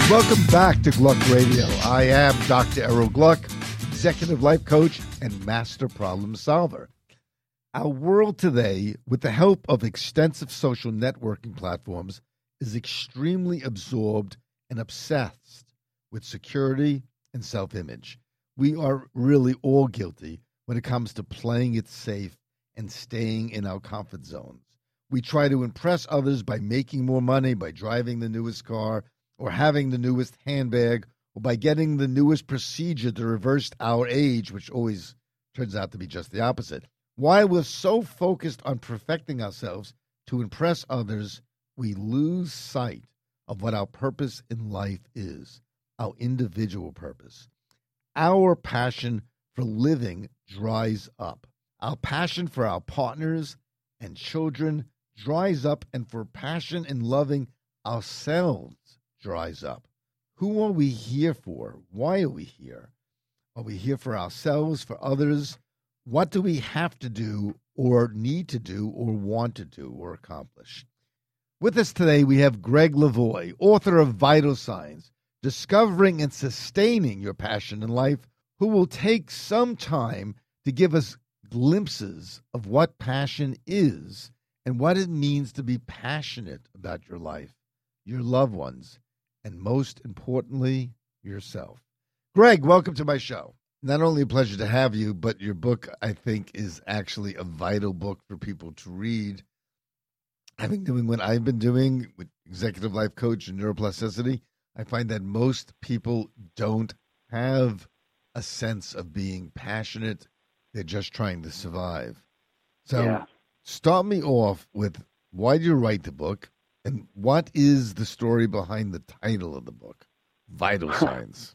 Welcome back to Gluck Radio. I am Dr. Errol Gluck, executive life coach and master problem solver. Our world today, with the help of extensive social networking platforms, is extremely absorbed and obsessed with security and self-image. We are really all guilty when it comes to playing it safe and staying in our comfort zones. We try to impress others by making more money, by driving the newest car, or having the newest handbag, or by getting the newest procedure to reverse our age, which always turns out to be just the opposite. While we're so focused on perfecting ourselves to impress others, we lose sight of what our purpose in life is, our individual purpose. Our passion for living dries up. Our passion for our partners and children dries up, and for passion in loving ourselves dries up. Who are we here for? Why are we here? Are we here for ourselves, for others? What do we have to do or need to do or want to do or accomplish? With us today, we have Greg Lavoie, author of Vital Signs, Discovering and Sustaining Your Passion in Life, who will take some time to give us glimpses of what passion is and what it means to be passionate about your life, your loved ones, and most importantly, yourself. Greg, welcome to my show. Not only a pleasure to have you, but your book, I think, is actually a vital book for people to read. Having doing what I've been doing with executive life coach and neuroplasticity, I find that most people don't have a sense of being passionate. They're just trying to survive. So Start me off with, why did you write the book? And what is the story behind the title of the book, Vital Signs?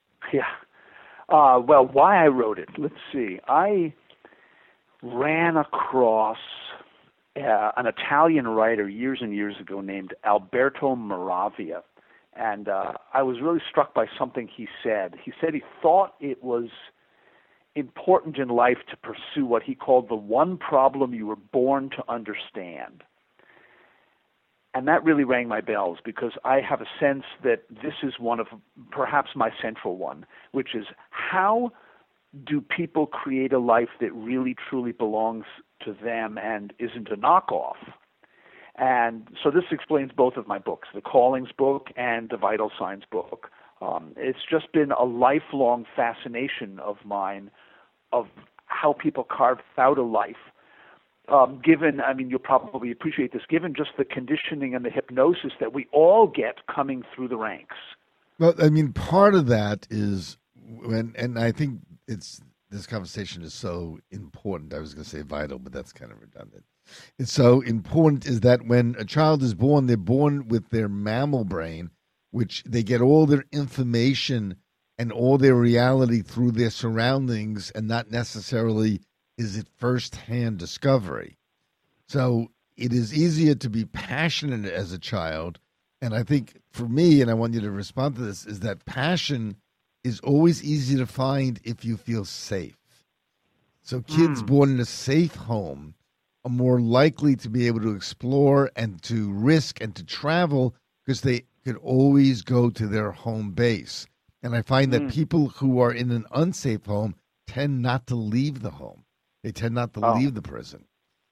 Well, why I wrote it, let's see. I ran across an Italian writer years and years ago named Alberto Moravia, and I was really struck by something he said. He said he thought it was important in life to pursue what he called the one problem you were born to understand. And that really rang my bells, because I have a sense that this is one of perhaps my central one, which is, how do people create a life that really truly belongs to them and isn't a knockoff? And so this explains both of my books, the Callings book and the Vital Signs book. It's just been a lifelong fascination of mine of how people carve out a life. Given, I mean, you'll probably appreciate this, given just the conditioning and the hypnosis that we all get coming through the ranks. Well, I mean, part of that is and I think this conversation is so important. I was going to say vital, but that's kind of redundant. It's so important is that when a child is born, they're born with their mammal brain, which they get all their information and all their reality through their surroundings, and not necessarily is it firsthand discovery. So it is easier to be passionate as a child. And I think for me, and I want you to respond to this, is that passion is always easy to find if you feel safe. So kids born in a safe home are more likely to be able to explore and to risk and to travel, because they could always go to their home base. And I find that people who are in an unsafe home tend not to leave the home. They tend not to leave the prison.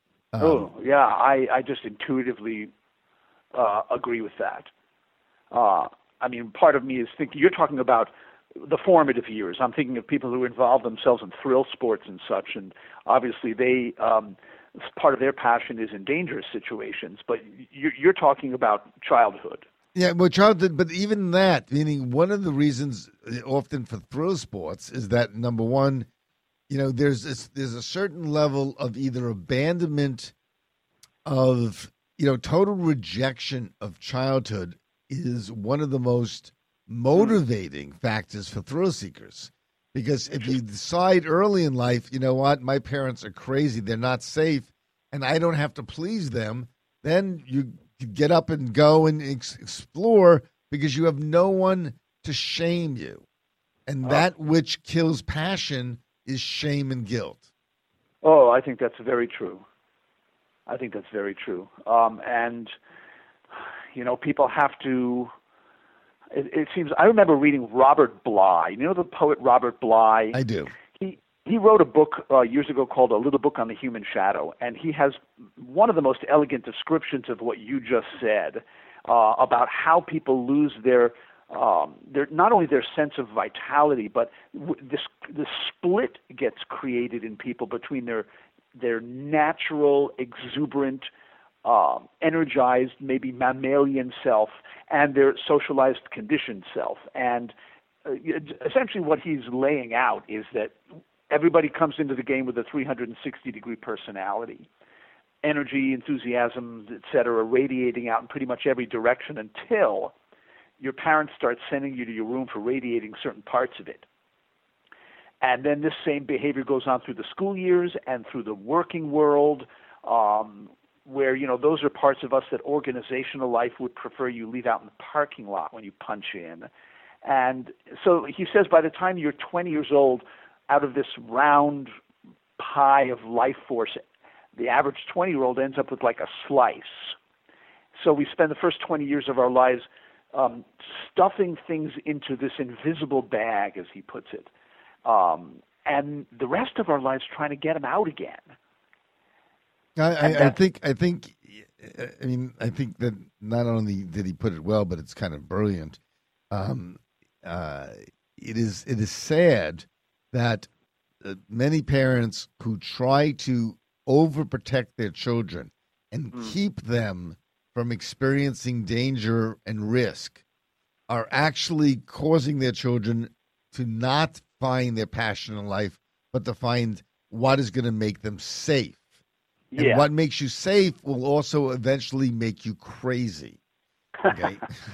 I just intuitively agree with that. I mean, part of me is thinking, you're talking about the formative years. I'm thinking of people who involve themselves in thrill sports and such, and obviously they part of their passion is in dangerous situations. But you're talking about childhood. Yeah, well, childhood, but even that, meaning one of the reasons often for thrill sports is that, number one, you know, there's a certain level of either abandonment of, you know, total rejection of childhood is one of the most motivating factors for thrill seekers. Because if you decide early in life, you know what, my parents are crazy, they're not safe, and I don't have to please them, then you get up and go and explore, because you have no one to shame you. And that which kills passion is shame and guilt. Oh, I think that's very true. And, you know, people have to, it seems, I remember reading Robert Bly. You know the poet Robert Bly? I do. He wrote a book years ago called A Little Book on the Human Shadow, and he has one of the most elegant descriptions of what you just said about how people lose their not only their sense of vitality, but the split gets created in people between their natural, exuberant, energized, maybe mammalian self and their socialized, conditioned self. And essentially what he's laying out is that everybody comes into the game with a 360-degree personality, energy, enthusiasm, etc., radiating out in pretty much every direction until your parents start sending you to your room for radiating certain parts of it. And then this same behavior goes on through the school years and through the working world, where, those are parts of us that organizational life would prefer you leave out in the parking lot when you punch in. And so he says by the time you're 20 years old, out of this round pie of life force, the average 20-year-old ends up with like a slice. So we spend the first 20 years of our lives stuffing things into this invisible bag, as he puts it, and the rest of our lives trying to get them out again. I think that not only did he put it well, but it's kind of brilliant. It is sad that many parents who try to overprotect their children and keep them from experiencing danger and risk are actually causing their children to not find their passion in life, but to find what is going to make them safe. And what makes you safe will also eventually make you crazy. Okay.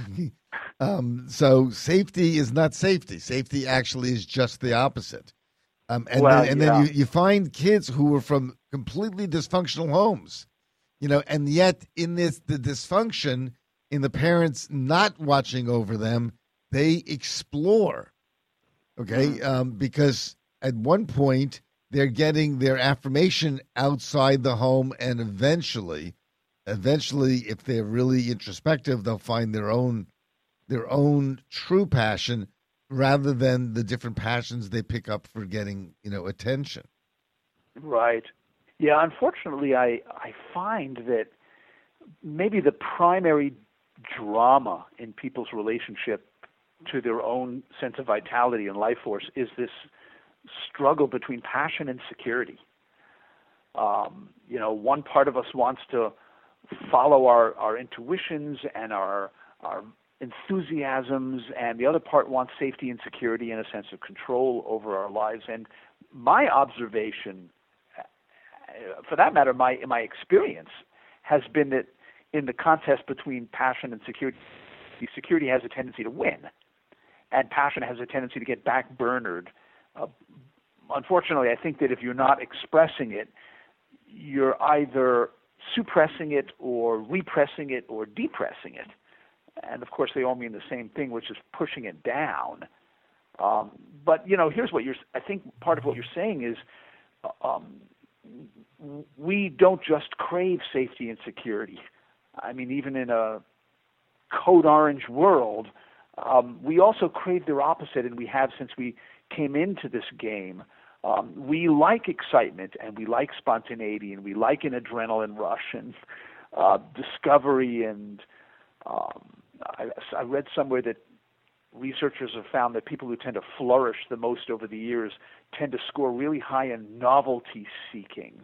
So safety is not safety. Safety actually is just the opposite. Then you find kids who are from completely dysfunctional homes, and yet in the dysfunction, in the parents not watching over them, they explore. Okay. Because at one point they're getting their affirmation outside the home, and eventually, if they're really introspective, they'll find their own true passion rather than the different passions they pick up for getting, attention. Right. Yeah, unfortunately, I find that maybe the primary drama in people's relationship to their own sense of vitality and life force is this struggle between passion and security. One part of us wants to follow our intuitions and our enthusiasms, and the other part wants safety and security and a sense of control over our lives. And my observation, for that matter, my experience has been that in the contest between passion and security has a tendency to win, and passion has a tendency to get backburnered. Unfortunately, I think that if you're not expressing it, you're either suppressing it or repressing it or depressing it. And of course, they all mean the same thing, which is pushing it down. But here's what I think part of what you're saying is we don't just crave safety and security. I mean, even in a code orange world, we also crave their opposite, and we have since we came into this game. We like excitement, and we like spontaneity, and we like an adrenaline rush and discovery. And I read somewhere that researchers have found that people who tend to flourish the most over the years tend to score really high in novelty seeking.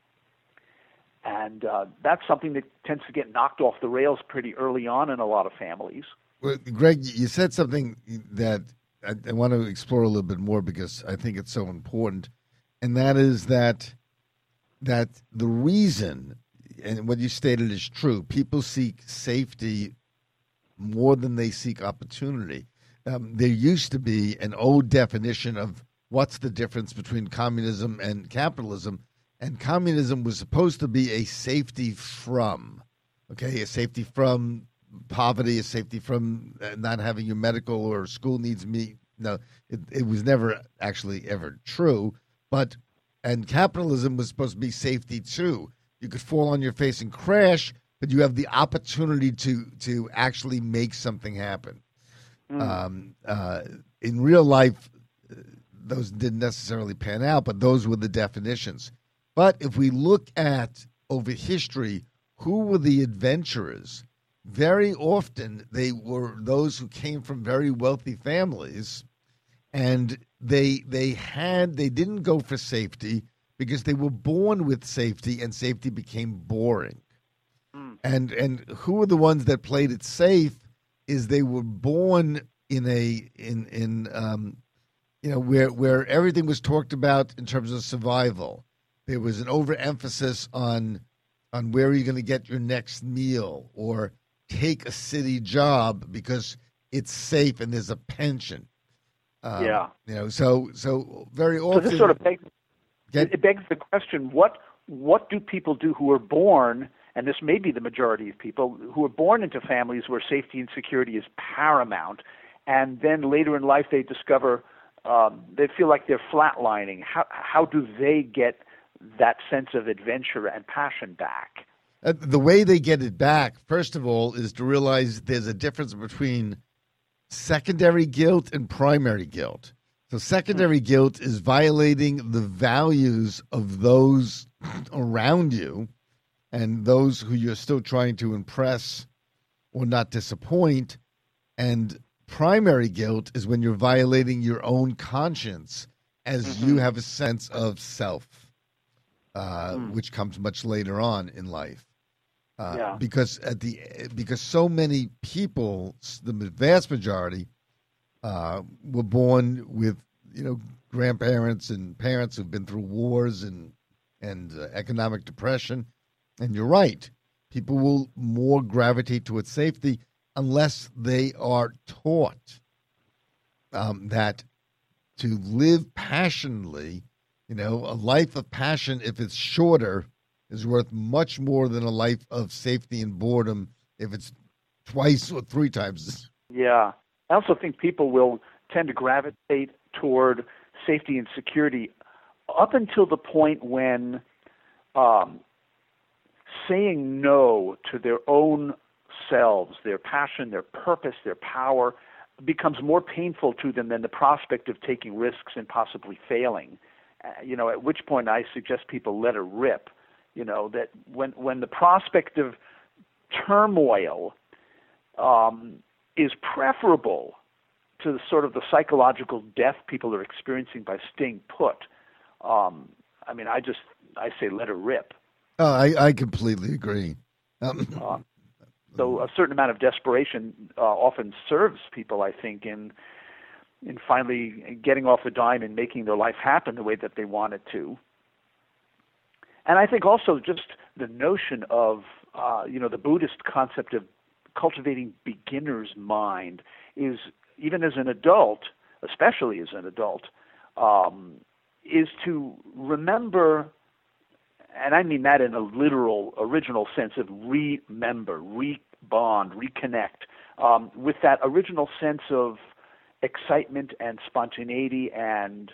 And that's something that tends to get knocked off the rails pretty early on in a lot of families. Well, Greg, you said something that I want to explore a little bit more because I think it's so important, and that is that the reason, and what you stated is true, people seek safety more than they seek opportunity. There used to be an old definition of what's the difference between communism and capitalism, and communism was supposed to be a safety from, a safety from poverty, a safety from not having your medical or school needs meet. No, it was never actually ever true. And capitalism was supposed to be safety too. You could fall on your face and crash, but you have the opportunity to actually make something happen. In real life, those didn't necessarily pan out, but those were the definitions. But if we look at over history, who were the adventurers? Very often they were those who came from very wealthy families, and they didn't go for safety because they were born with safety, and safety became boring. And who were the ones that played it safe? Is they were born in where everything was talked about in terms of survival. There was an overemphasis on where are you going to get your next meal, or take a city job because it's safe and there's a pension. So very often. So this sort of begs the question: what do people do who are born? And this may be the majority of people who are born into families where safety and security is paramount, and then later in life they discover they feel like they're flatlining. How do they get that sense of adventure and passion back? The way they get it back, first of all, is to realize there's a difference between secondary guilt and primary guilt. So secondary guilt is violating the values of those around you and those who you're still trying to impress or not disappoint. And primary guilt is when you're violating your own conscience as you have a sense of self, which comes much later on in life. Because so many people, the vast majority, were born with grandparents and parents who've been through wars and economic depression. And you're right, people will more gravitate towards safety unless they are taught that to live passionately, a life of passion, if it's shorter, is worth much more than a life of safety and boredom if it's twice or three times. Yeah. I also think people will tend to gravitate toward safety and security up until the point when saying no to their own selves, their passion, their purpose, their power, becomes more painful to them than the prospect of taking risks and possibly failing. At which point I suggest people let it rip. That when the prospect of turmoil is preferable to the psychological death people are experiencing by staying put, I say let it rip. Oh, I completely agree. So a certain amount of desperation often serves people, I think, in finally getting off a dime and making their life happen the way that they want it to. And I think also just the notion of, the Buddhist concept of cultivating beginner's mind is, even as an adult, especially as an adult, is to remember, and I mean that in a literal, original sense of remember, rebond, reconnect, with that original sense of excitement and spontaneity and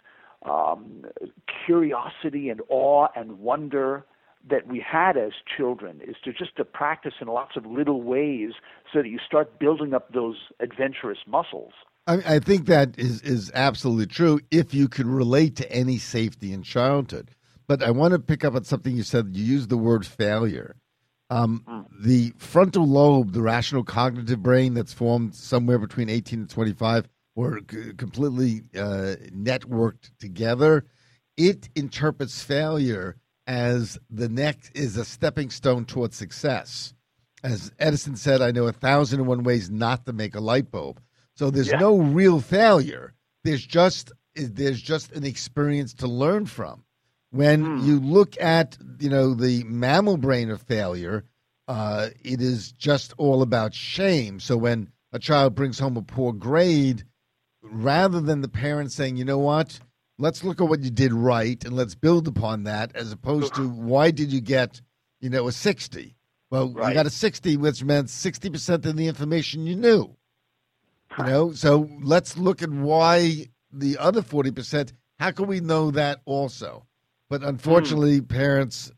curiosity and awe and wonder that we had as children, is to practice in lots of little ways so that you start building up those adventurous muscles. I think that is absolutely true if you could relate to any safety in childhood. But I want to pick up on something you said. You used the word failure. The frontal lobe, the rational cognitive brain that's formed somewhere between 18 and 25, or completely networked together, it interprets failure as the next is a stepping stone towards success. As Edison said, I know 1,001 ways not to make a light bulb. So there's no real failure. There's just an experience to learn from. When you look at the mammal brain of failure, it is just all about shame. So when a child brings home a poor grade, rather than the parents saying, you know what, let's look at what you did right and let's build upon that, as opposed to why did you get, a 60? Well, you got a 60, which meant 60% of the information you knew. So let's look at why the other 40%, how can we know that also? But unfortunately, parents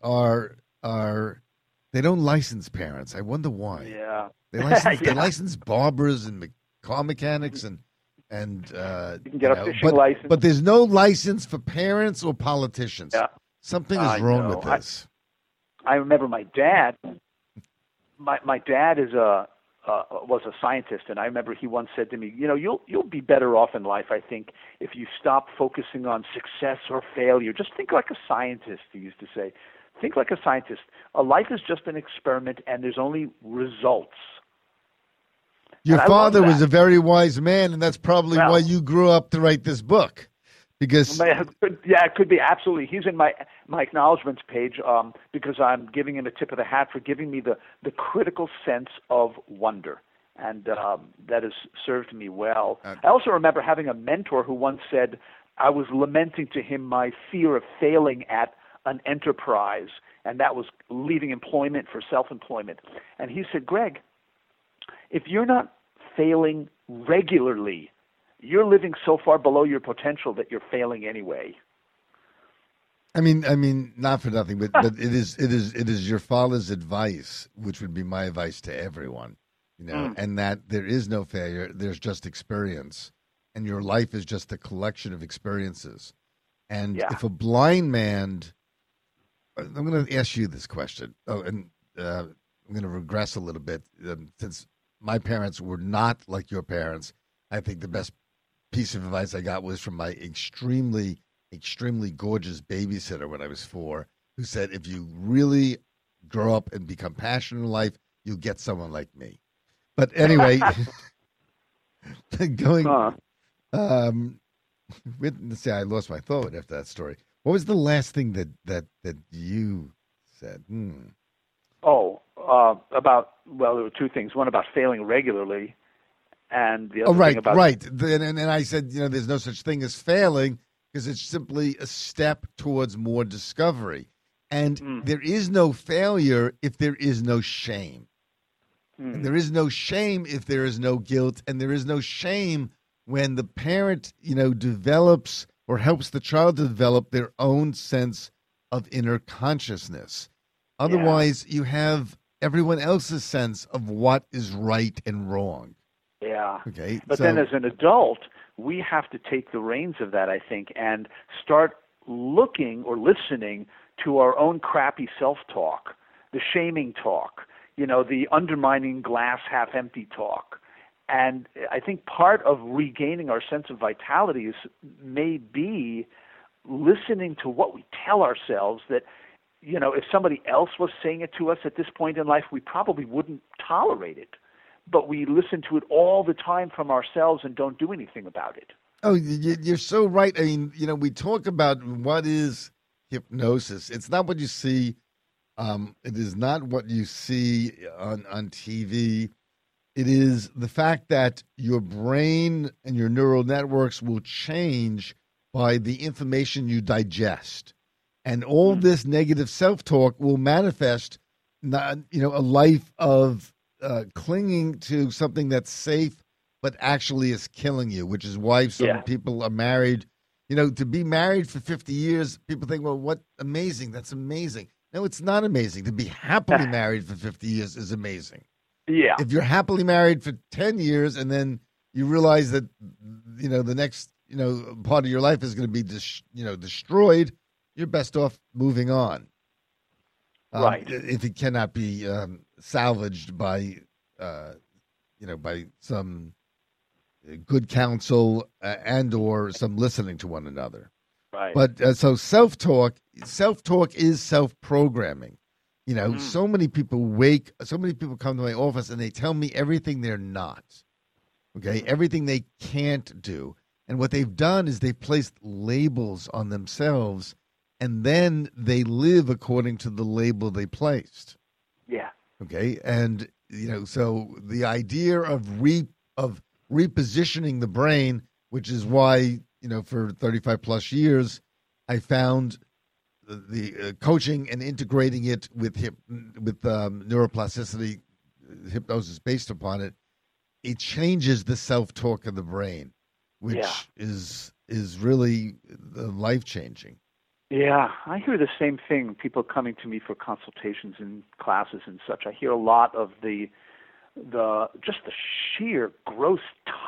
they don't license parents. I wonder why. Yeah. They license barbers and car mechanics and you can get a fishing license. But there's no license for parents or politicians. Yeah. Something is wrong with this. I remember my dad. My dad was a scientist, and I remember he once said to me, you'll be better off in life, I think, if you stop focusing on success or failure. Just think like a scientist, he used to say. Think like a scientist. A life is just an experiment, and there's only results. Your father was a very wise man, and that's probably why you grew up to write this book. Because it could be, absolutely. He's in my acknowledgments page because I'm giving him a tip of the hat for giving me the critical sense of wonder, and that has served me well. I also remember having a mentor who once said, I was lamenting to him my fear of failing at an enterprise, and that was leaving employment for self-employment. And he said, Greg, if you're not failing regularly, you're living so far below your potential that you're failing anyway. I mean, not for nothing, but it is your father's advice, which would be my advice to everyone, and that there is no failure. There's just experience, and your life is just a collection of experiences. And if a blind man, I'm going to ask you this question. Oh, and I'm going to regress a little bit since my parents were not like your parents. I think the best piece of advice I got was from my extremely gorgeous babysitter when I was 4, who said, if you really grow up and become passionate in life, you'll get someone like me. But anyway, let's say I lost my thought after that story. What was the last thing that you said? There were two things. One about failing regularly, and the other thing about... Right. And I said, there's no such thing as failing because it's simply a step towards more discovery. And there is no failure if there is no shame. And there is no shame if there is no guilt. And there is no shame when the parent, develops or helps the child to develop their own sense of inner consciousness. Otherwise, you have everyone else's sense of what is right and wrong. Yeah. Okay. But then as an adult, we have to take the reins of that, I think, and start looking or listening to our own crappy self-talk, the shaming talk, the undermining glass half-empty talk. And I think part of regaining our sense of vitality may be listening to what we tell ourselves that, if somebody else was saying it to us at this point in life, we probably wouldn't tolerate it. But we listen to it all the time from ourselves and don't do anything about it. Oh, you're so right. I mean, we talk about what is hypnosis. It's not what you see. It is not what you see on TV. It is the fact that your brain and your neural networks will change by the information you digest. And all this negative self-talk will manifest, a life of clinging to something that's safe, but actually is killing you, which is why some people are married. To be married for 50 years, people think, well, what amazing. That's amazing. No, it's not amazing. To be happily married for 50 years is amazing. Yeah. If you're happily married for 10 years and then you realize that, the next, part of your life is going to be, destroyed, you're best off moving on. Right. If it cannot be salvaged by, by some good counsel and or some listening to one another. Right. But so self-talk is self-programming. So many people come to my office and they tell me everything they're not. Okay, everything they can't do. And what they've done is they've placed labels on themselves, and then they live according to the label they placed. Yeah. Okay, and so the idea of repositioning the brain, which is why for 35 plus years, I found the coaching and integrating it with neuroplasticity, hypnosis based upon it. It changes the self-talk of the brain, which is really life changing. Yeah, I hear the same thing. People coming to me for consultations and classes and such. I hear a lot of the sheer gross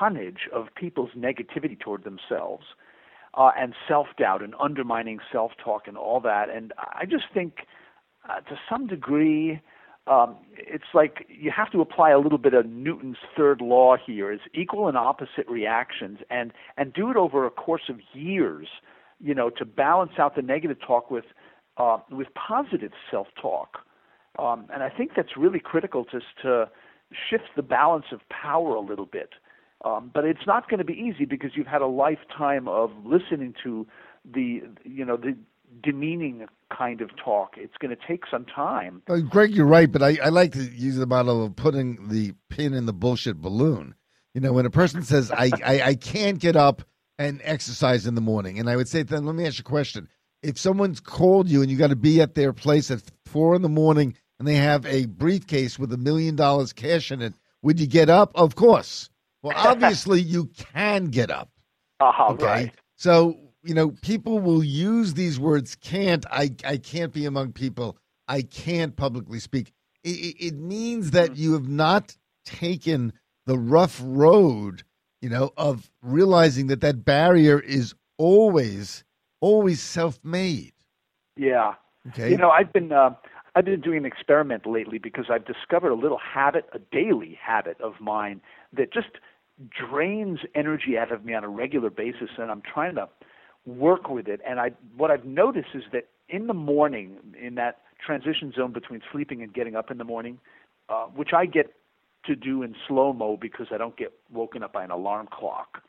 tonnage of people's negativity toward themselves, and self-doubt and undermining self-talk and all that. And I just think, to some degree, it's like you have to apply a little bit of Newton's third law here: is equal and opposite reactions, and do it over a course of years, to balance out the negative talk with positive self-talk. And I think that's really critical just to shift the balance of power a little bit. But it's not going to be easy because you've had a lifetime of listening to the demeaning kind of talk. It's going to take some time. Greg, you're right, but I like to use the model of putting the pin in the bullshit balloon. When a person says, I can't get up and exercise in the morning, and I would say to them, let me ask you a question. If someone's called you and you got to be at their place at 4 a.m. and they have a briefcase with $1 million cash in it, would you get up? Of course. Well, obviously you can get up. Okay. Right. So, people will use these words, can't, I can't be among people, I can't publicly speak. It means that you have not taken the rough road, of realizing that barrier is always self-made. Yeah. Okay. I've been doing an experiment lately because I've discovered a little habit, a daily habit of mine that just drains energy out of me on a regular basis, and I'm trying to work with it. And what I've noticed is that in the morning, in that transition zone between sleeping and getting up in the morning, which I get to do in slow-mo because I don't get woken up by an alarm clock,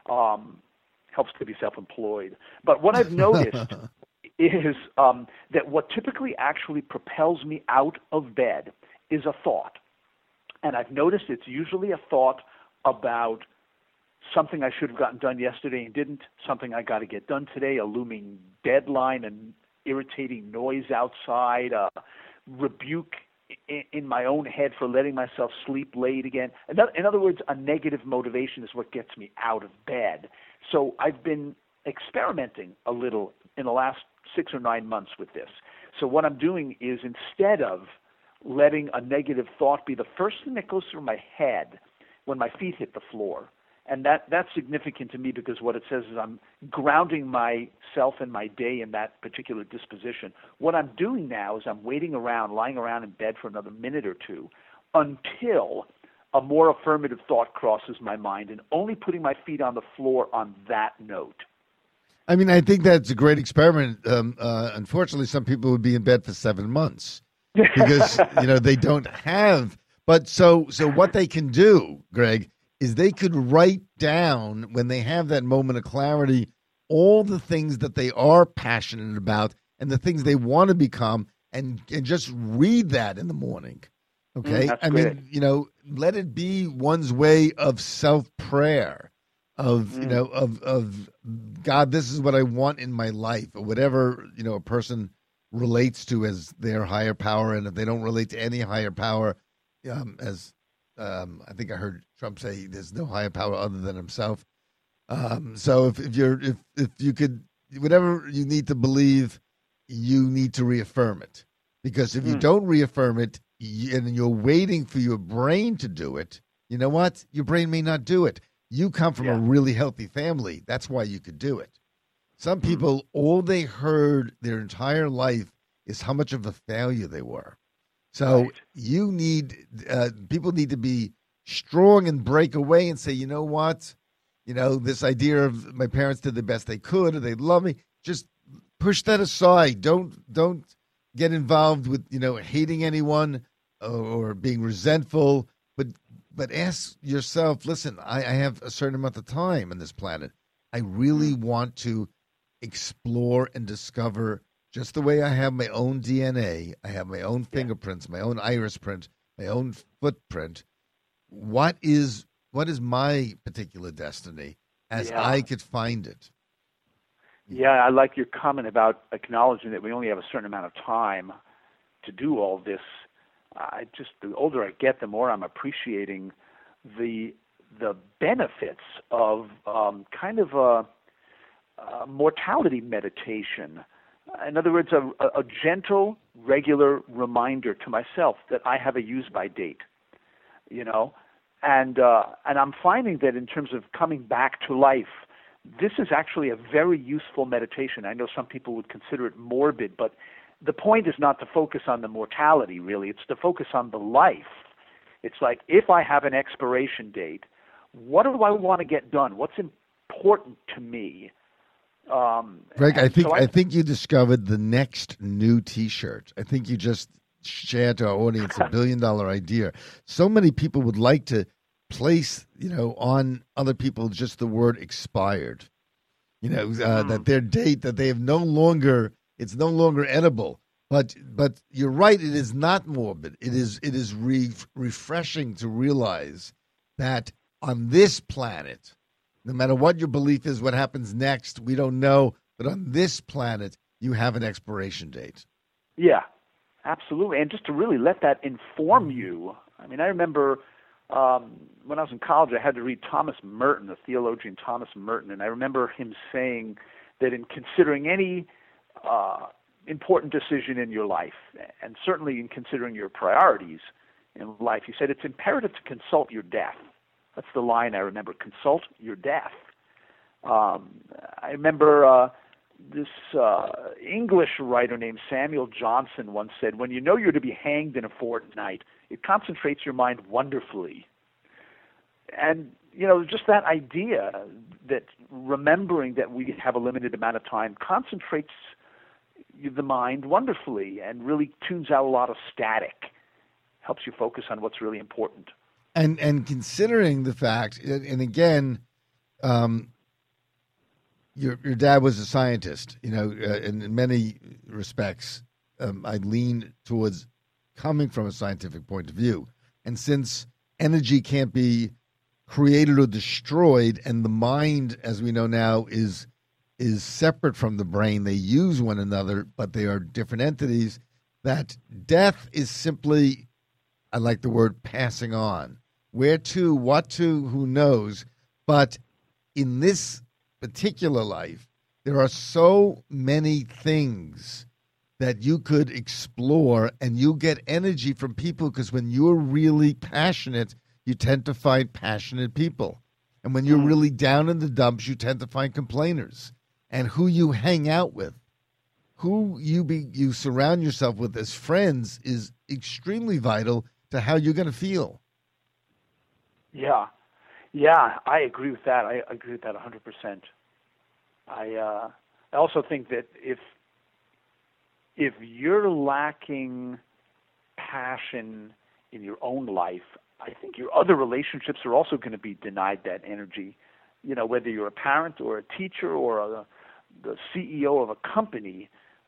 helps to be self-employed. But what I've noticed is that what typically actually propels me out of bed is a thought. And I've noticed it's usually a thought about something I should have gotten done yesterday and didn't, something I got to get done today, a looming deadline, an irritating noise outside, a rebuke in my own head for letting myself sleep late again. In other words, a negative motivation is what gets me out of bed. So I've been experimenting a little in the last 6 or 9 months with this. So what I'm doing is, instead of letting a negative thought be the first thing that goes through my head when my feet hit the floor, and that's significant to me because what it says is I'm grounding myself and my day in that particular disposition. What I'm doing now is I'm lying around in bed for another minute or two until a more affirmative thought crosses my mind, and only putting my feet on the floor on that note. I mean, I think that's a great experiment. Unfortunately, some people would be in bed for 7 months because, they don't have. But so what they can do, Greg, is they could write down, when they have that moment of clarity, all the things that they are passionate about and the things they want to become, and just read that in the morning. Okay? That's great. Let it be one's way of self-prayer, of God, this is what I want in my life, or whatever, a person relates to as their higher power. And if they don't relate to any higher power, I think I heard Trump say there's no higher power other than himself. So if you could, whatever you need to believe, you need to reaffirm it. Because if you don't reaffirm it, and you're waiting for your brain to do it, you know what? Your brain may not do it. You come from a really healthy family. That's why you could do it. Some people, all they heard their entire life is how much of a failure they were. So you need, people need to be strong and break away and say, you know what? This idea of my parents did the best they could, or they love me, just push that aside. Don't get involved with, hating anyone or being resentful, but ask yourself, listen, I have a certain amount of time on this planet. I really want to explore and discover, just the way I have my own DNA, I have my own fingerprints, my own iris print, my own footprint. What is my particular destiny as I could find it? Yeah, I like your comment about acknowledging that we only have a certain amount of time to do all this. The older I get, the more I'm appreciating the benefits of kind of a mortality meditation. In other words, a gentle, regular reminder to myself that I have a use-by date. And I'm finding that in terms of coming back to life, this is actually a very useful meditation. I know some people would consider it morbid, but the point is not to focus on the mortality, really. It's to focus on the life. It's like, if I have an expiration date, what do I want to get done? What's important to me? Greg, I think you discovered the next new T-shirt. I think you just shared to our audience a $1 billion idea. So many people would like to place, on other people just the word expired. That their date, that they have it's no longer edible. But you're right, it is not morbid. It is refreshing to realize that on this planet, no matter what your belief is, what happens next, we don't know. But on this planet, you have an expiration date. Yeah, absolutely. And just to really let that inform you. I mean, I remember when I was in college, I had to read Thomas Merton, the theologian Thomas Merton, and I remember him saying that in considering any important decision in your life, and certainly in considering your priorities in life, he said it's imperative to consult your death. That's the line I remember, consult your death. I remember this English writer named Samuel Johnson once said, when you know you're to be hanged in a fortnight, it concentrates your mind wonderfully. And, just that idea that remembering that we have a limited amount of time concentrates the mind wonderfully and really tunes out a lot of static, helps you focus on what's really important. And considering the fact, and again, your dad was a scientist, in many respects, I lean towards coming from a scientific point of view. And since energy can't be created or destroyed, and the mind, as we know now, is separate from the brain, they use one another, but they are different entities, that death is simply, I like the word, passing on. Where to, what to, who knows? But in this particular life, there are so many things that you could explore, and you get energy from people, because when you're really passionate, you tend to find passionate people. And when you're really down in the dumps, you tend to find complainers. And who you hang out with, who you surround yourself with as friends, is extremely vital to how you're going to feel. Yeah, I agree with that. I agree with that 100%. I also think that if you're lacking passion in your own life, I think your other relationships are also going to be denied that energy. Whether you're a parent or a teacher or the CEO of a company,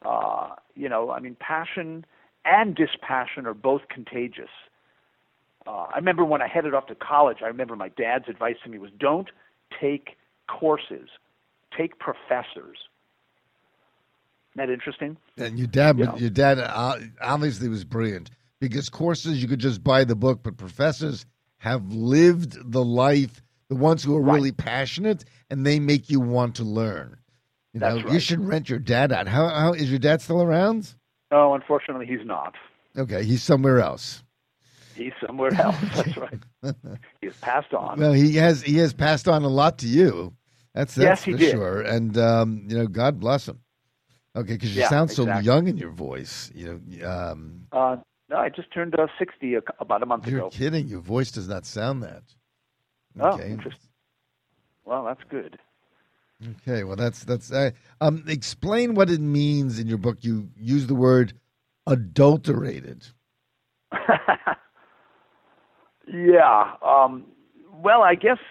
passion and dispassion are both contagious. I remember when I headed off to college, I remember my dad's advice to me was, don't take courses, take professors. Isn't that interesting? And your dad obviously was brilliant, because courses, you could just buy the book, but professors have lived the life, the ones who are really passionate, and they make you want to learn. That's right. You should rent your dad out. How is your dad still around? No, unfortunately, he's not. Okay, he's somewhere else. He's somewhere else. That's right. He's passed on. Well, he has passed on a lot to you. That's yes, for he did. Sure. And God bless him. Okay, because you sound so young in your voice. No, I just turned 60 about a month ago. You're kidding. Your voice does not sound that. Okay. Oh, interesting. Well, that's good. Okay, well, that's explain what it means in your book. You use the word adulterated. Yeah. Well, I guess,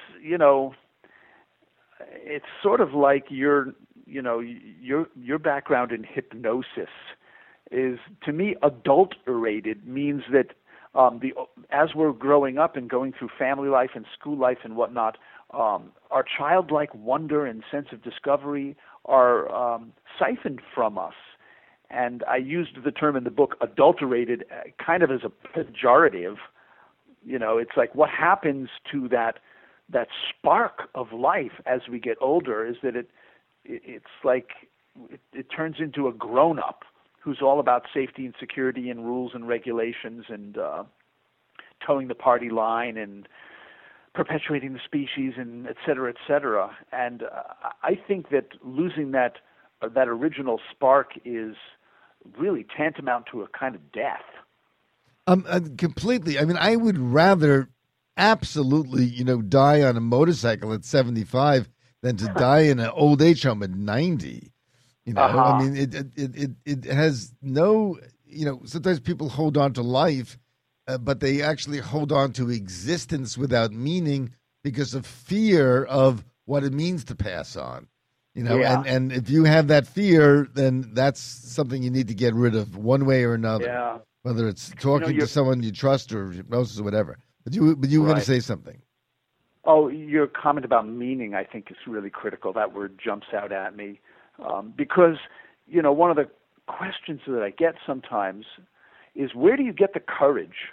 it's sort of like your background in hypnosis is, to me, adulterated means that as we're growing up and going through family life and school life and whatnot, our childlike wonder and sense of discovery are siphoned from us. And I used the term in the book, adulterated, kind of as a pejorative. It's like what happens to that spark of life as we get older is that it's like it turns into a grown-up who's all about safety and security and rules and regulations and towing the party line and perpetuating the species, and et cetera, et cetera. And I think that losing that original spark is really tantamount to a kind of death. Completely. I mean, I would rather absolutely, die on a motorcycle at 75 than to die in an old age home at 90. I mean, it has no, sometimes people hold on to life, but they actually hold on to existence without meaning because of fear of what it means to pass on. And if you have that fear, then that's something you need to get rid of one way or another. Yeah. Whether it's talking to someone you trust or hypnosis or whatever. But you were going to say something. Oh, your comment about meaning, I think, is really critical. That word jumps out at me. Because, one of the questions that I get sometimes is, where do you get the courage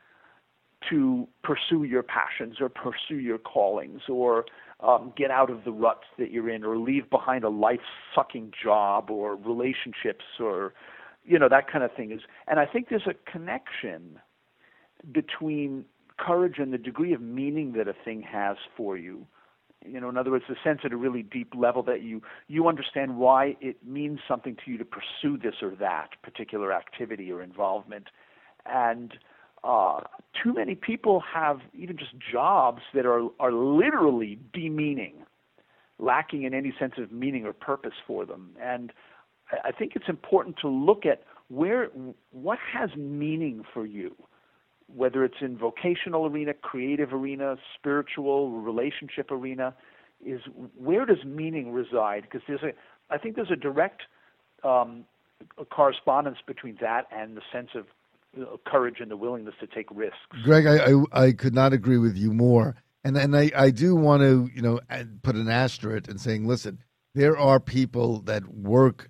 to pursue your passions or pursue your callings or get out of the ruts that you're in or leave behind a life-sucking job or relationships or that kind of thing and I think there's a connection between courage and the degree of meaning that a thing has for you. In other words, the sense at a really deep level that you understand why it means something to you to pursue this or that particular activity or involvement. And too many people have even just jobs that are literally demeaning, lacking in any sense of meaning or purpose for them. And I think it's important to look at what has meaning for you, whether it's in vocational arena, creative arena, spiritual, relationship arena, is where does meaning reside? Because I think there's a direct correspondence between that and the sense of courage and the willingness to take risks. Greg, I could not agree with you more. And I do want to, put an asterisk in saying, listen, there are people that work,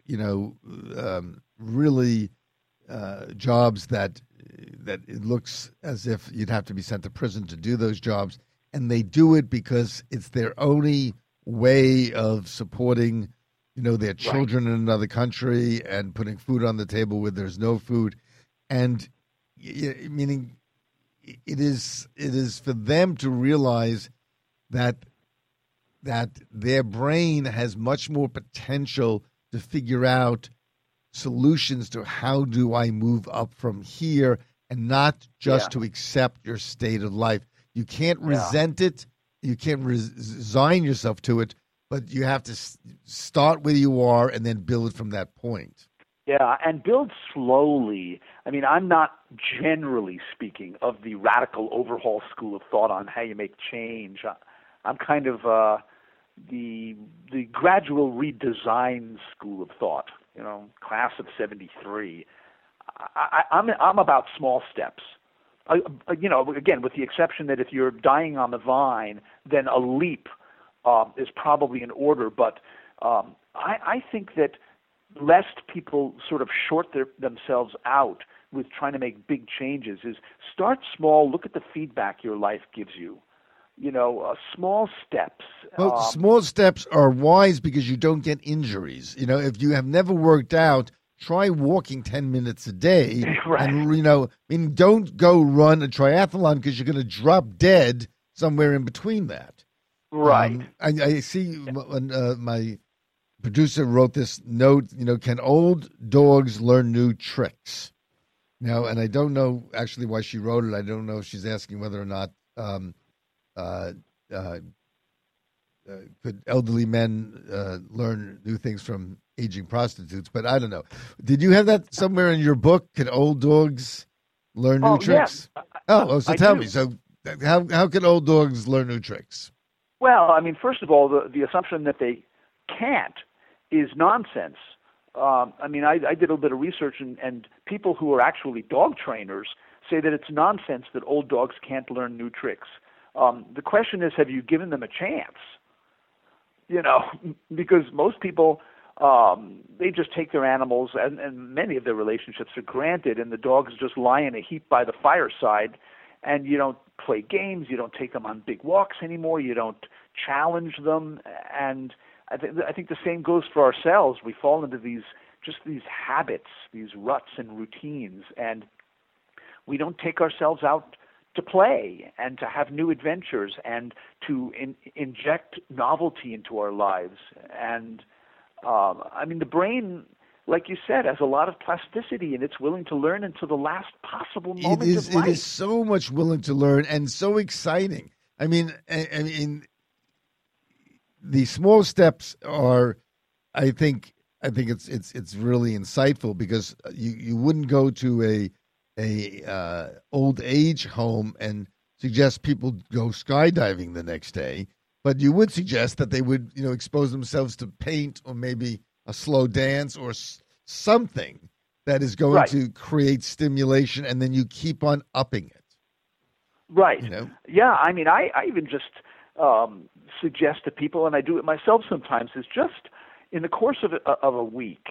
really jobs that it looks as if you'd have to be sent to prison to do those jobs, and they do it because it's their only way of supporting, their children in another country and putting food on the table where there's no food, and meaning it is for them to realize that their brain has much more potential to figure out solutions to how do I move up from here and not just to accept your state of life. You can't resent it. You can't resign yourself to it, but you have to start where you are and then build from that point. Yeah, and build slowly. I mean, I'm not generally speaking of the radical overhaul school of thought on how you make change. I'm kind of the gradual redesign school of thought. Class of '73. I'm about small steps. Again, with the exception that if you're dying on the vine, then a leap is probably in order. But I think that lest people sort of short themselves out with trying to make big changes is start small, look at the feedback your life gives you. Small steps. Well, small steps are wise because you don't get injuries. If you have never worked out, try walking 10 minutes a day. Right. And, don't go run a triathlon because you're going to drop dead somewhere in between that. Right. I see my producer wrote this note, can old dogs learn new tricks? And I don't know actually why she wrote it. I don't know if she's asking whether or not could elderly men learn new things from aging prostitutes, but I don't know. Did you have that somewhere in your book? Can old dogs learn new tricks? Yeah. So tell me. So how can old dogs learn new tricks? Well, I mean, first of all, the assumption that they can't is nonsense. I did a bit of research, and people who are actually dog trainers say that it's nonsense that old dogs can't learn new tricks. The question is, have you given them a chance? Because most people, they just take their animals, and many of their relationships are granted, and the dogs just lie in a heap by the fireside, and you don't play games, you don't take them on big walks anymore, you don't challenge them, and I think the same goes for ourselves. We fall into these habits, these ruts and routines, and we don't take ourselves out to play and to have new adventures and to inject novelty into our lives. And the brain, like you said, has a lot of plasticity, and it's willing to learn until the last possible moment of life. It is so much willing to learn and so exciting. I mean, the small steps are, I think it's really insightful, because you wouldn't go to a old age home and suggest people go skydiving the next day, but you would suggest that they would expose themselves to paint, or maybe a slow dance, or something that is going to create stimulation, and then you keep on upping it. Right. Yeah. I mean, I even just suggest to people, and I do it myself sometimes, is just in the course of a week,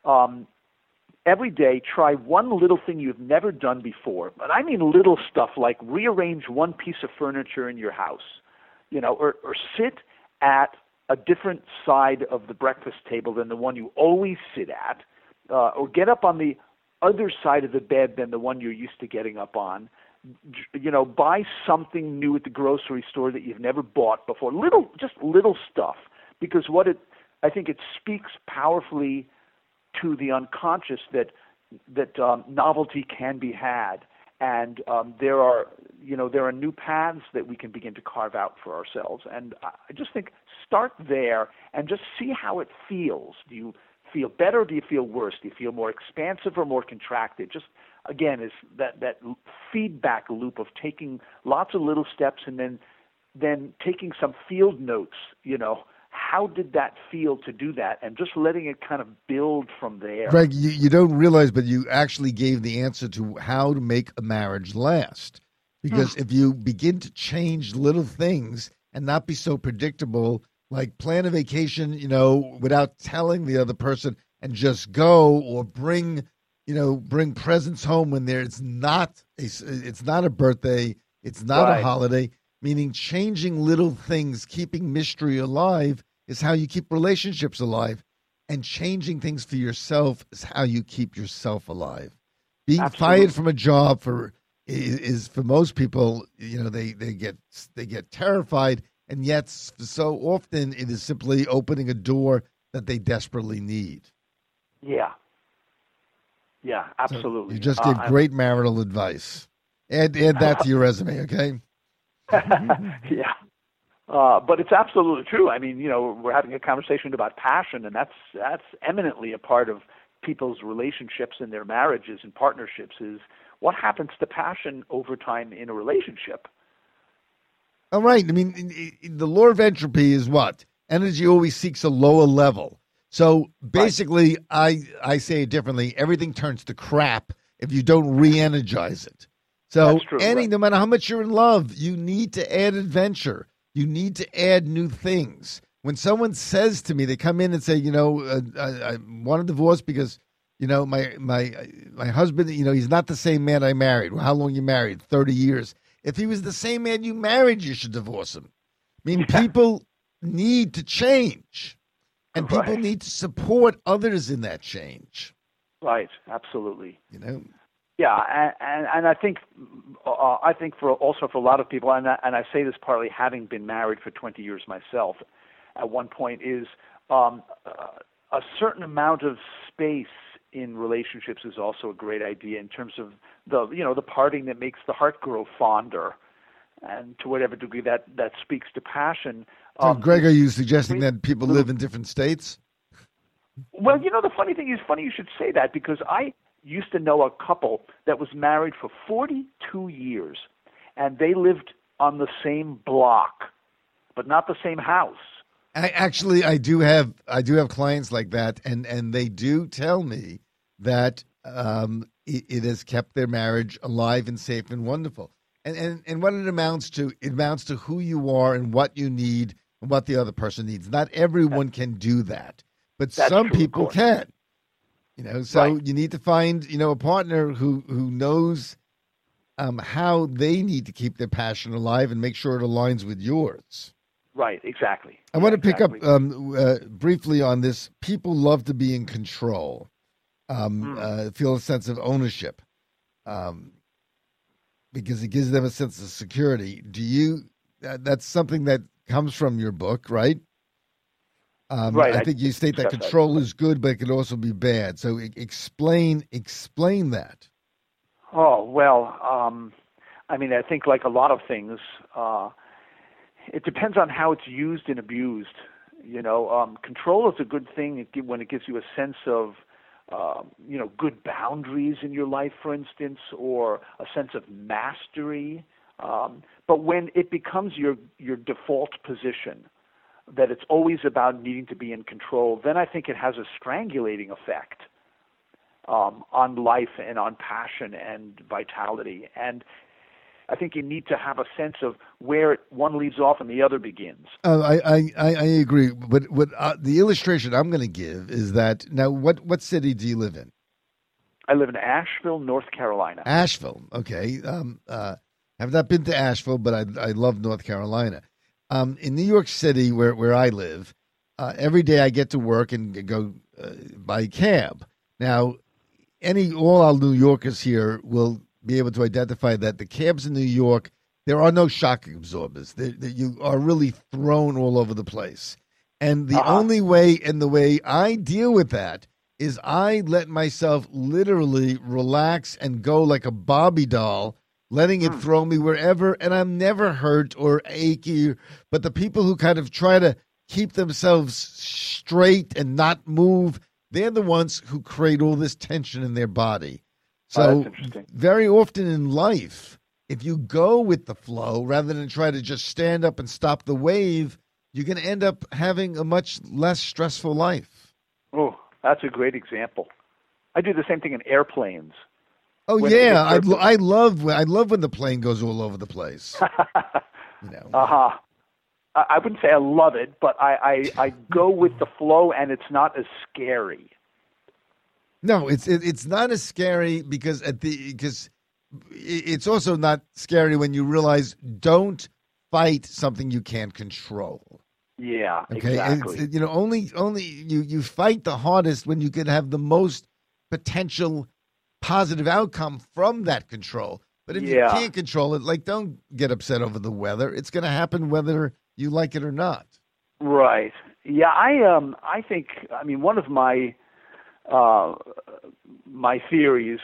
every day try one little thing you've never done before. But I mean little stuff like rearrange one piece of furniture in your house, or sit at a different side of the breakfast table than the one you always sit at, or get up on the other side of the bed than the one you're used to getting up on. Buy something new at the grocery store that you've never bought before. Just little stuff, because I think it speaks powerfully to the unconscious that novelty can be had, and there are new paths that we can begin to carve out for ourselves. And I just think start there and just see how it feels. Do you feel better, or do you feel worse? Do you feel more expansive or more contracted? Just, again, is that feedback loop of taking lots of little steps and then taking some field notes, how did that feel to do that, and just letting it kind of build from there. Greg, you don't realize, but you actually gave the answer to how to make a marriage last. Because if you begin to change little things and not be so predictable, like plan a vacation, without telling the other person, and just go, or bring presents home when it's not a birthday, it's not a holiday, meaning changing little things, keeping mystery alive is how you keep relationships alive, and changing things for yourself is how you keep yourself alive. Being fired from a job is for most people, they get terrified, and yet so often it is simply opening a door that they desperately need. Yeah. Yeah, absolutely. So you just give great marital advice. Add that to your resume, okay? Yeah. But it's absolutely true. I mean, we're having a conversation about passion, and that's eminently a part of people's relationships and their marriages and partnerships, is what happens to passion over time in a relationship. All right. I mean, the law of entropy is what? Energy always seeks a lower level. So basically, I say it differently. Everything turns to crap if you don't re-energize it. So no matter how much you're in love, you need to add adventure. You need to add new things. When someone says to me, they come in and say, I want a divorce because, my husband, he's not the same man I married. Well, how long you married? 30 years. If he was the same man you married, you should divorce him. I mean, people need to change, and people need to support others in that change. Right. Absolutely. Yeah, and I think for a lot of people, and I say this partly having been married for 20 years myself, at one point, is a certain amount of space in relationships is also a great idea, in terms of the parting that makes the heart grow fonder, and to whatever degree that speaks to passion. So, Greg, are you suggesting that people live in different states? Well, the funny thing is, funny you should say that, because I used to know a couple that was married for 42 years, and they lived on the same block, but not the same house. I do have clients like that, and they do tell me that it has kept their marriage alive and safe and wonderful. And what it amounts to who you are and what you need and what the other person needs. Not everyone can do that, but some people can. So you need to find a partner who knows how they need to keep their passion alive and make sure it aligns with yours. Right, exactly. I want to pick up briefly on this. People love to be in control, feel a sense of ownership. because it gives them a sense of security. That's something that comes from your book, right? Right. I think you state that control is good, but it can also be bad. So explain that. Oh, well, I mean, I think like a lot of things, it depends on how it's used and abused. Control is a good thing when it gives you a sense of, good boundaries in your life, for instance, or a sense of mastery. But when it becomes your default position, that it's always about needing to be in control, then I think it has a strangulating effect on life and on passion and vitality. And I think you need to have a sense of where one leaves off and the other begins. I agree. But what the illustration I'm going to give is that now, what city do you live in? I live in Asheville, North Carolina. Asheville, okay. Have not been to Asheville, but I love North Carolina. In New York City, where I live, every day I get to work and go by cab. Now, all our New Yorkers here will be able to identify that the cabs in New York, there are no shock absorbers. You are really thrown all over the place. And the only way, and the way I deal with that, is I let myself literally relax and go like a Barbie doll, letting it throw me wherever, and I'm never hurt or achy. But the people who kind of try to keep themselves straight and not move, they're the ones who create all this tension in their body. So very often in life, if you go with the flow rather than try to just stand up and stop the wave, you're going to end up having a much less stressful life. Oh, that's a great example. I do the same thing in airplanes. Oh yeah, I love when the plane goes all over the place. I wouldn't say I love it, but I go with the flow, and it's not as scary. No, it's not as scary because it's also not scary when you realize don't fight something you can't control. Yeah, okay? Exactly. Only you fight the hardest when you can have the most potential positive outcome from that control. But if you can't control it, like don't get upset over the weather. It's going to happen whether you like it or not. Right. Yeah. I think. I mean, one of my theories,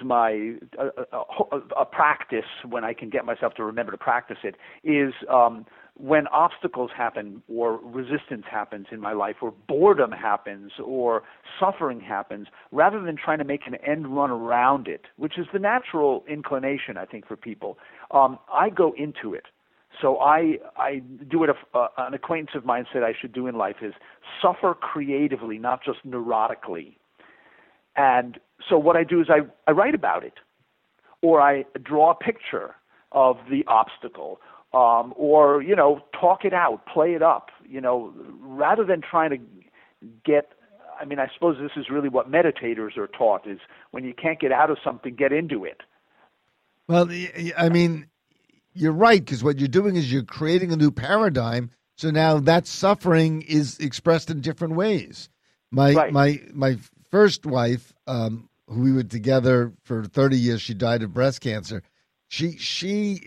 a practice when I can get myself to remember to practice it is when obstacles happen or resistance happens in my life or boredom happens or suffering happens, rather than trying to make an end run around it, which is the natural inclination, I think, for people, I go into it. So I do what an acquaintance of mine said I should do in life is suffer creatively, not just neurotically. And so what I do is I write about it, or I draw a picture of the obstacle, or, talk it out, play it up, rather than trying to I suppose this is really what meditators are taught is when you can't get out of something, get into it. Well, I mean, you're right, because what you're doing is you're creating a new paradigm. So now that suffering is expressed in different ways. My first wife, who we were together for 30 years, she died of breast cancer. She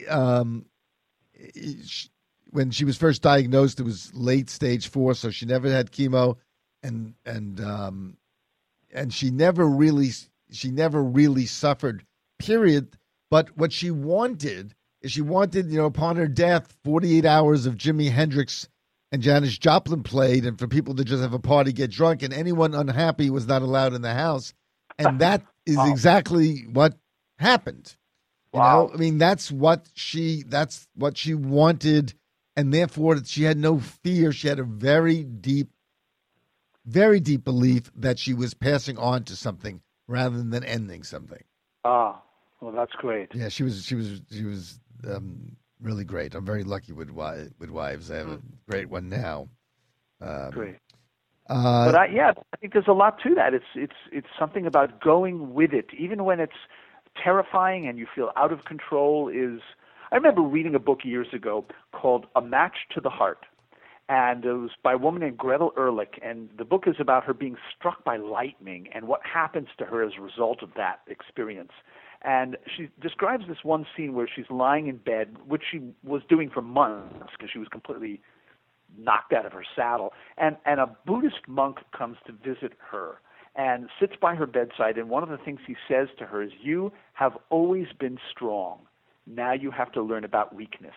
when she was first diagnosed, it was late stage 4, so she never had chemo, and she never really suffered. Period. But what she wanted is upon her death, 48 hours of Jimi Hendrix and Janis Joplin played, and for people to just have a party, get drunk, and anyone unhappy was not allowed in the house. And that is exactly what happened. Wow. I mean, that's what she wanted, and therefore she had no fear. She had a very deep belief that she was passing on to something rather than ending something. Well, that's great. Yeah, she was really great. I'm very lucky with wives. I have a great one now. Great. But I think there's a lot to that. It's something about going with it, even when it's terrifying and you feel out of control. I remember reading a book years ago called A Match to the Heart, and it was by a woman named Gretel Ehrlich, and the book is about her being struck by lightning and what happens to her as a result of that experience. And she describes this one scene where she's lying in bed, which she was doing for months because she was completely knocked out of her saddle. And a Buddhist monk comes to visit her and sits by her bedside. And one of the things he says to her is, "You have always been strong. Now you have to learn about weakness."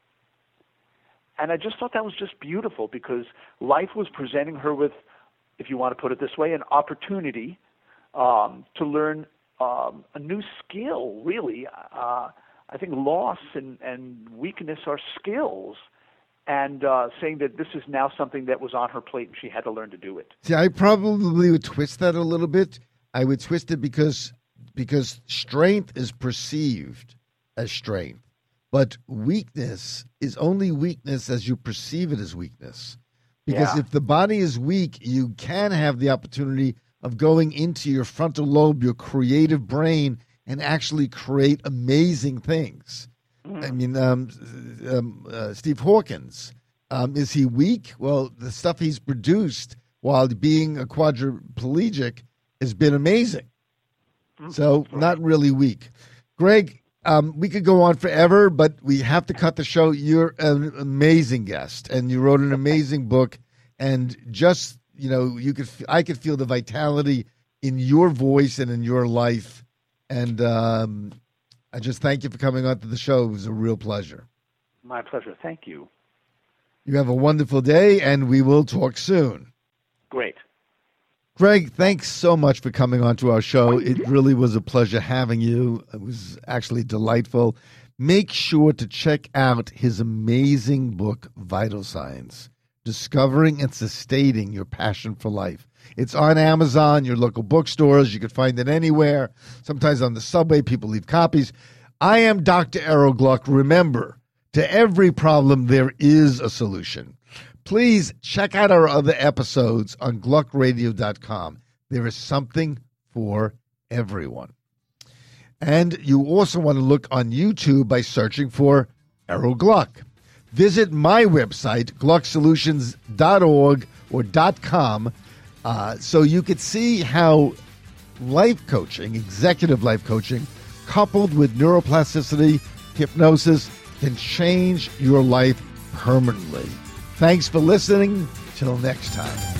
And I just thought that was just beautiful, because life was presenting her with, if you want to put it this way, an opportunity to learn a new skill, really. I think loss and weakness are skills, and saying that this is now something that was on her plate and she had to learn to do it. See, I probably would twist that a little bit. I would twist it because strength is perceived as strength. But weakness is only weakness as you perceive it as weakness. Because if the body is weak, you can have the opportunity of going into your frontal lobe, your creative brain, and actually create amazing things. I mean, Steve Hawkins, is he weak? Well, the stuff he's produced while being a quadriplegic has been amazing. So not really weak. Greg, we could go on forever, but we have to cut the show. You're an amazing guest, and you wrote an amazing book. And just, I could feel the vitality in your voice and in your life. And I just thank you for coming on to the show. It was a real pleasure. My pleasure. Thank you. You have a wonderful day, and we will talk soon. Great. Greg, thanks so much for coming on to our show. It really was a pleasure having you. It was actually delightful. Make sure to check out his amazing book, Vital Signs, Discovering and Sustaining Your Passion for Life. It's on Amazon, your local bookstores. You can find it anywhere. Sometimes on the subway, people leave copies. I am Dr. Errol Gluck. Remember, to every problem, there is a solution. Please check out our other episodes on gluckradio.com. There is something for everyone. And you also want to look on YouTube by searching for Errol Gluck. Visit my website, glucksolutions.org or .com, so you could see how life coaching, executive life coaching, coupled with neuroplasticity, hypnosis, can change your life permanently. Thanks for listening. Till next time.